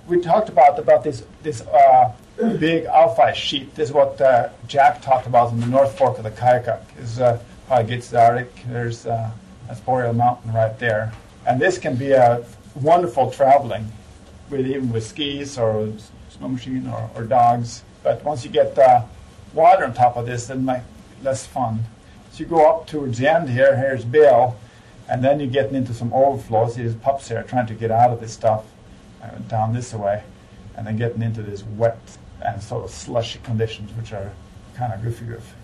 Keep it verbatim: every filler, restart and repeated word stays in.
we talked about about this this uh, big alpha sheet. This is what uh, Jack talked about in the North Fork of the Kayakuk. Is uh, how it gets to the Arctic. There's uh, that's Boreal Mountain right there, and this can be a wonderful traveling, with even with skis or snow machine or, or dogs. But once you get uh, water on top of this, then like less fun. So you go up towards the end here. Here's Bill, and then you're getting into some overflow. See, there's pups here trying to get out of this stuff uh, down this way, and then getting into this wet and sort of slushy conditions, which are kind of goofy goof.